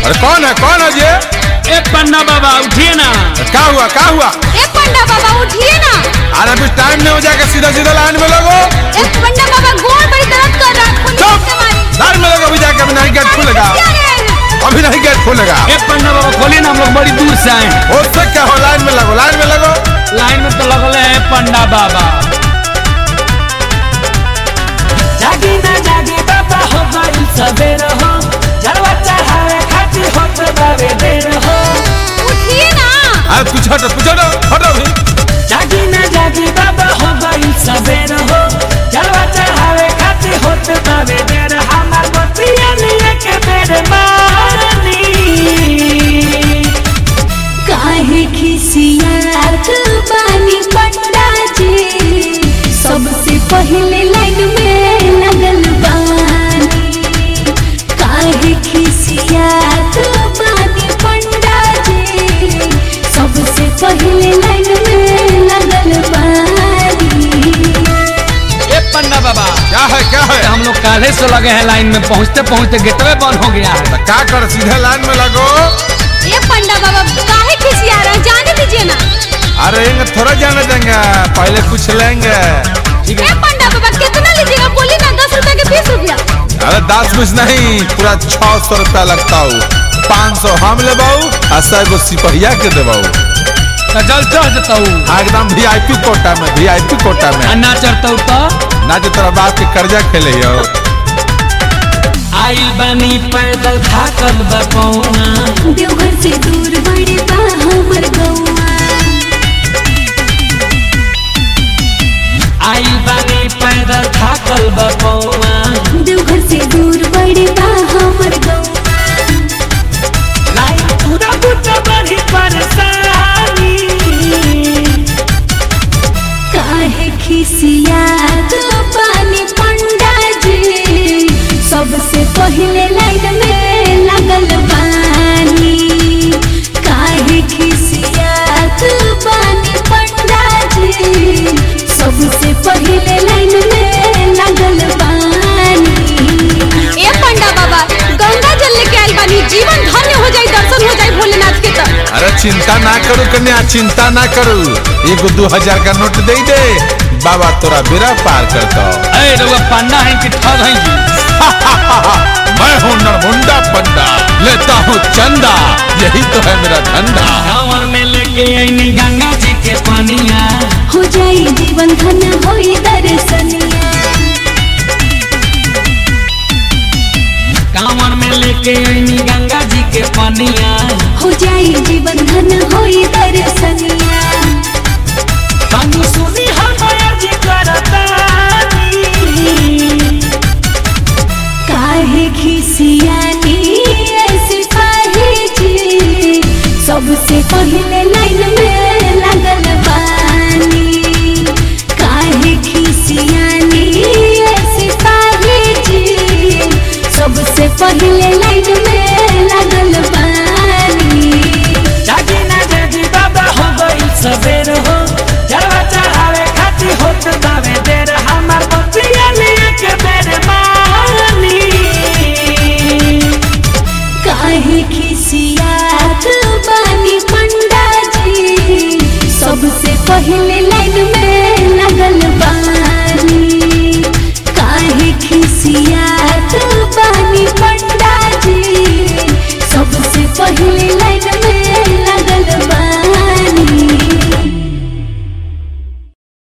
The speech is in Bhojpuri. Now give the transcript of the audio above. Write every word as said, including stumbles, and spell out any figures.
अरे कौन है कौन है ये? ए पंडा बाबा उठिए ना। क्या हुआ क्या हुआ? ए पंडा बाबा उठिए ना। अरे अभी टाइम नहीं हो जाएगा, सीधा सीधा लाइन में लगो। ए पंडा बाबा गोड़ बड़ी दर्द कर रहा है। चुप, लाइन में लगो अभी जाके, अभी नहीं गेट खुलेगा, अभी नहीं गेट खुलेगा। ए पंडा बाबा खोलिए ना, हम लोग बड़ी दूर से आए। हो सकता क्या हो, लाइन में लगो, लाइन में लगो। लाइन में तो लगले है पंडा बाबा। जागी ना जागी बाबा हो गई सवेर हो, जलवा चढ़ावे खाती होत बावे देर हो। उठिए ना। अरे पूछो तो पूछो तो हटो भी। जागी ना जागी बाबा हो गई सवेर हो, जलवा चढ़ावे खाती होत बावे देर। हमार बतिया लिए के बेर मारनी, काहे खिसियात बानी पंडा जी, सबसे पहले लाइन में लगल बानी। काहे खिसियात बानी पंडा जी, सबसे पहले लाइन में लगल बानी। ए पंडा बाबा क्या है क्या है? हम लोग काले से लगे हैं लाइन में, पहुँचते पहुँचते गेटवे बंद हो गया है। क्या कर, सीधे लाइन में लगो। ए पंडा बाबा काहे खिसिया रहे हैं, जाने दीजिए ना। अरे इन्हें थोड़ा जाने देंगे, पहले कुछ लेंगे। ठीक ए है। पंडा बाबा कितना लीजिएगा, बोलिए ना। दस रुपए के बीस रुपया। अरे दस बीस नहीं, पूरा छह सौ रुपया लगता हूँ। पाँच सौ हम ले बाऊ, अस्सा को सिपहिया के दे बाऊ। तो जल चढ़ देता हूँ। एकदम वी आई पी कोटा में, वी आई पी कोटा में। ना चढ़ता हूँ तो ना जो तेरा बाप के कर्जा खेले हो। आई बनी पैदल थाकल बपौना, देवघर से दूर बड़े बा हमर गौआ। आई बनी पैदल थाकल बपौना, देवघर से दूर बड़े बा हमर गौआ। लाइन पूरा बुटा बड़ी परेशानी, काहे खिसियात बानी पंडा जी, सबसे पहले लाइन में लगल बानी। काहे खिसियात बानी पंडा जी, सबसे पहले लाइन में लगल बानी। ए पंडा बाबा गंगा जल लेके आइल बानी, जीवन धन्य हो जाए, दर्शन हो जाए भोलेनाथ के। तो अरे चिंता ना करू कन्या, चिंता ना करू। एक दो हजार का नोट दे दे, बाबा तोरा बेड़ा पार करता। अरे रउआ पंडा है कि ठग है जी? मैं हूँ नरमुंडा पंडा, लेता हूँ चंदा, यही तो है मेरा धंधा। कांवर में लेके आईनी गंगा जी के पानिया, हो जाई जीवन धन्य होई दर्शनिया। कांवर में लेके आईनी गंगा जी के पानिया, हो जाई जीवन धन्य होई दर्शनिया। हम सुनी हम आज करतानी, काहे खिसियानी ऐसे काहे जी, सबसे पहले लाइन में लगल बानी। काहे खिसियानी ऐसे काहे जी, सबसे पहले